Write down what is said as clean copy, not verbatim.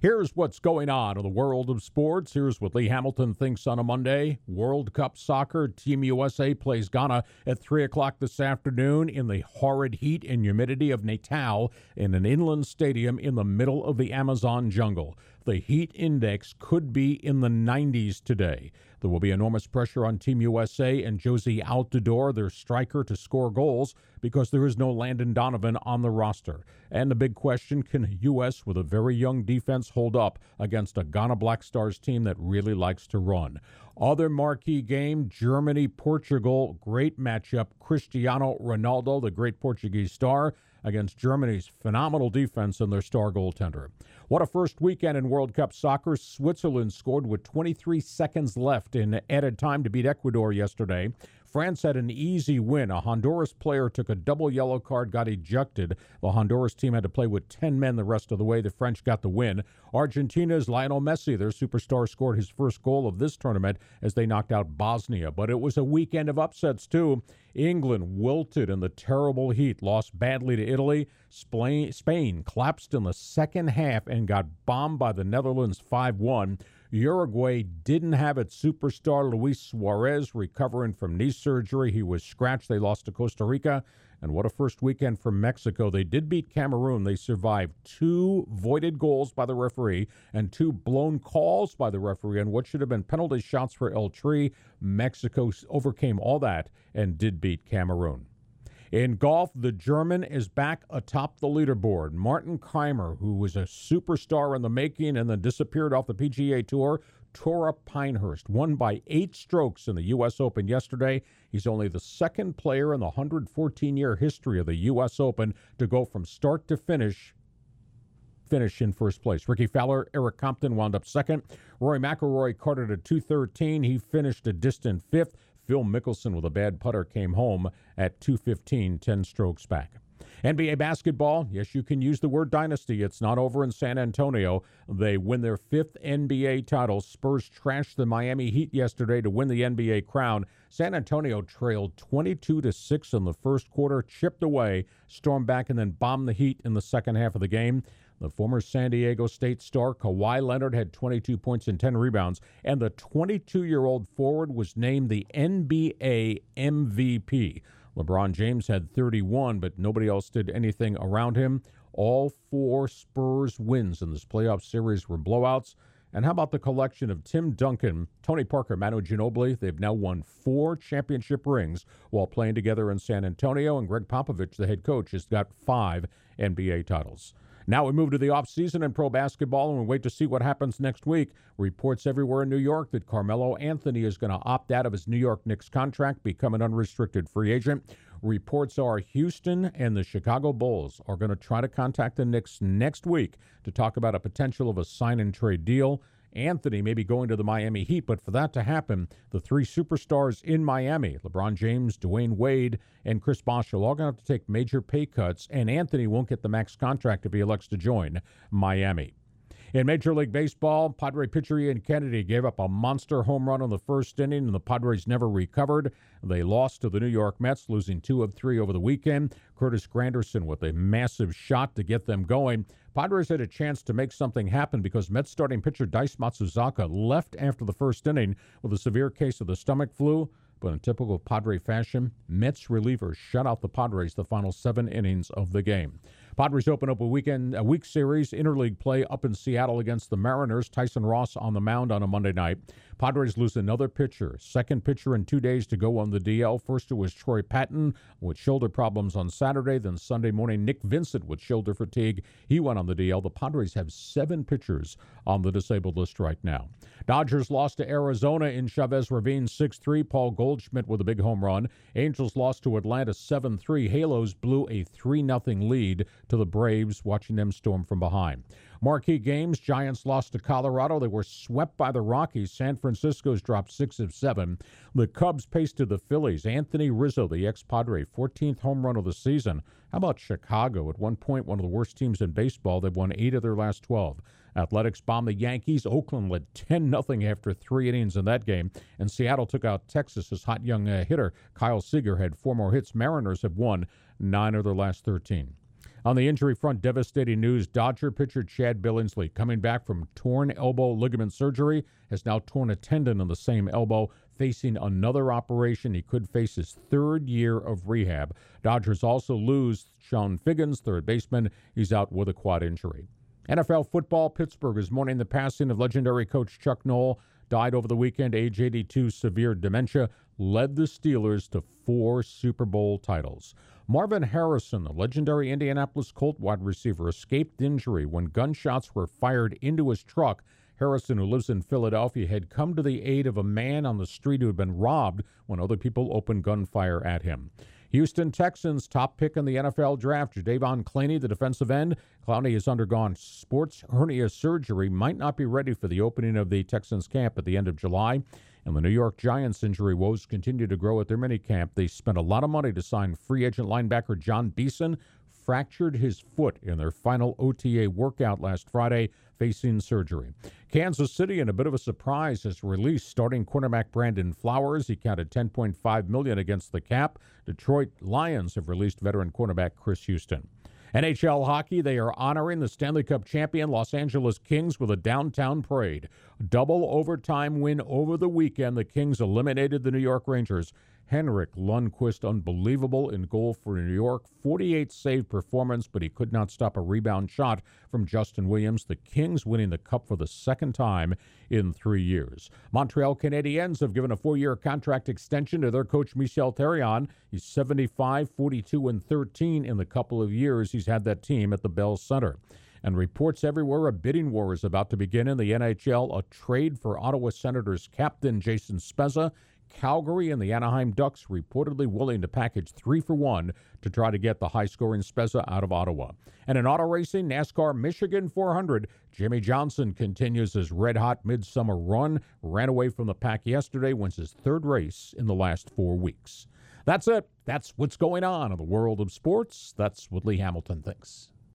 Here's what's going on in the world of sports. Here's what Lee Hamilton thinks on a Monday. World Cup soccer. Team USA plays Ghana at 3 o'clock this afternoon in the horrid heat and humidity of Natal in an inland stadium in the middle of the Amazon jungle. The heat index could be in the 90s today. There will be enormous pressure on Team USA and Josie Altidore, their striker, to score goals because there is no Landon Donovan on the roster. And the big question, can the U.S. with a very young defense hold up against a Ghana Black Stars team that really likes to run? Other marquee game, Germany-Portugal. Great matchup. Cristiano Ronaldo, the great Portuguese star, against Germany's phenomenal defense and their star goaltender. What a first weekend in World Cup soccer. Switzerland scored with 23 seconds left in added time to beat Ecuador yesterday. France had an easy win. A Honduras player took a double yellow card, got ejected. The Honduras team had to play with 10 men the rest of the way. The French got the win. Argentina's Lionel Messi, their superstar, scored his first goal of this tournament as they knocked out Bosnia. But it was a weekend of upsets, too. England wilted in the terrible heat, lost badly to Italy. Spain collapsed in the second half and got bombed by the Netherlands 5-1. Uruguay didn't have its superstar Luis Suarez recovering from knee surgery. He was scratched. They lost to Costa Rica. And what a first weekend for Mexico. They did beat Cameroon. They survived 2 voided goals by the referee and 2 blown calls by the referee on what should have been penalty shots for El Tri. Mexico overcame all that and did beat Cameroon. In golf, the German is back atop the leaderboard. Martin Keimer, who was a superstar in the making and then disappeared off the PGA Tour, tore up Pinehurst, won by 8 strokes in the U.S. Open yesterday. He's only the second player in the 114-year history of the U.S. Open to go from start to finish in first place. Ricky Fowler, Eric Compton wound up second. Rory McIlroy carded a 213. He finished a distant 5th. Phil Mickelson with a bad putter came home at 215, 10 strokes back. NBA basketball, yes, you can use the word dynasty. It's not over in San Antonio. They win their 5th NBA title. Spurs trashed the Miami Heat yesterday to win the NBA crown. San Antonio trailed 22-6 in the first quarter, chipped away, stormed back, and then bombed the Heat in the second half of the game. The former San Diego State star Kawhi Leonard had 22 points and 10 rebounds, and the 22-year-old forward was named the NBA MVP. LeBron James had 31, but nobody else did anything around him. All 4 Spurs wins in this playoff series were blowouts. And how about the collection of Tim Duncan, Tony Parker, Manu Ginobili? They've now won 4 championship rings while playing together in San Antonio, and Greg Popovich, the head coach, has got 5 NBA titles. Now we move to the offseason in pro basketball, and we wait to see what happens next week. Reports everywhere in New York that Carmelo Anthony is going to opt out of his New York Knicks contract, become an unrestricted free agent. Reports are Houston and the Chicago Bulls are going to try to contact the Knicks next week to talk about a potential of a sign-and-trade deal. Anthony may be going to the Miami Heat, but for that to happen, the 3 superstars in Miami, LeBron James, Dwayne Wade, and Chris Bosh, are all going to have to take major pay cuts, and Anthony won't get the max contract if he elects to join Miami. In Major League Baseball, Padre pitcher Ian Kennedy gave up a monster home run in the first inning, and the Padres never recovered. They lost to the New York Mets, losing 2 of 3 over the weekend. Curtis Granderson with a massive shot to get them going. Padres had a chance to make something happen because Mets starting pitcher Dice Matsuzaka left after the first inning with a severe case of the stomach flu. But in typical Padre fashion, Mets relievers shut out the Padres the final 7 innings of the game. Padres open up a week series, interleague play up in Seattle against the Mariners. Tyson Ross on the mound on a Monday night. Padres lose another pitcher, second pitcher in 2 days to go on the DL. First it was Troy Patton with shoulder problems on Saturday. Then Sunday morning, Nick Vincent with shoulder fatigue. He went on the DL. The Padres have 7 pitchers on the disabled list right now. Dodgers lost to Arizona in Chavez Ravine 6-3. Paul Goldschmidt with a big home run. Angels lost to Atlanta 7-3. Halos blew a 3-0 lead to the Braves, watching them storm from behind. Marquee games, Giants lost to Colorado. They were swept by the Rockies. San Francisco's dropped 6 of 7. The Cubs pasted the Phillies. Anthony Rizzo, the ex-Padre, 14th home run of the season. How about Chicago? At one point, one of the worst teams in baseball. They've won 8 of their last 12. Athletics bombed the Yankees. Oakland led 10-0 after 3 innings in that game. And Seattle took out Texas's hot young hitter. Kyle Seager had 4 more hits. Mariners have won 9 of their last 13. On the injury front, devastating news. Dodger pitcher Chad Billingsley, coming back from torn elbow ligament surgery, has now torn a tendon in the same elbow, facing another operation. He could face his third year of rehab. Dodgers also lose Sean Figgins, third baseman. He's out with a quad injury. NFL football, Pittsburgh is mourning the passing of legendary coach Chuck Noll. Died over the weekend, age 82, severe dementia. Led the Steelers to 4 Super Bowl titles. Marvin Harrison, the legendary Indianapolis Colt wide receiver, escaped injury when gunshots were fired into his truck. Harrison, who lives in Philadelphia, had come to the aid of a man on the street who had been robbed when other people opened gunfire at him. Houston Texans top pick in the NFL draft, Jadeveon Clowney, the defensive end. Clowney has undergone sports hernia surgery, might not be ready for the opening of the Texans camp at the end of July. And the New York Giants' injury woes continue to grow at their minicamp. They spent a lot of money to sign free agent linebacker John Beeson. Fractured his foot in their final OTA workout last Friday, facing surgery. Kansas City, in a bit of a surprise, has released starting cornerback Brandon Flowers. He counted $10.5 million against the cap. Detroit Lions have released veteran cornerback Chris Houston. NHL hockey, they are honoring the Stanley Cup champion Los Angeles Kings with a downtown parade. Double overtime win over the weekend. The Kings eliminated the New York Rangers. Henrik Lundqvist, unbelievable in goal for New York. 48 save performance, but he could not stop a rebound shot from Justin Williams. The Kings winning the Cup for the second time in 3 years. Montreal Canadiens have given a 4-year contract extension to their coach Michel Therrien. He's 75, 42, and 13 in the couple of years he's had that team at the Bell Center. And reports everywhere a bidding war is about to begin in the NHL. A trade for Ottawa Senators captain Jason Spezza. Calgary and the Anaheim Ducks reportedly willing to package 3-for-1 to try to get the high-scoring Spezza out of Ottawa. And in auto racing, NASCAR Michigan 400, Jimmy Johnson continues his red-hot midsummer run. Ran away from the pack yesterday, wins his third race in the last 4 weeks. That's it. That's what's going on in the world of sports. That's what Lee Hamilton thinks.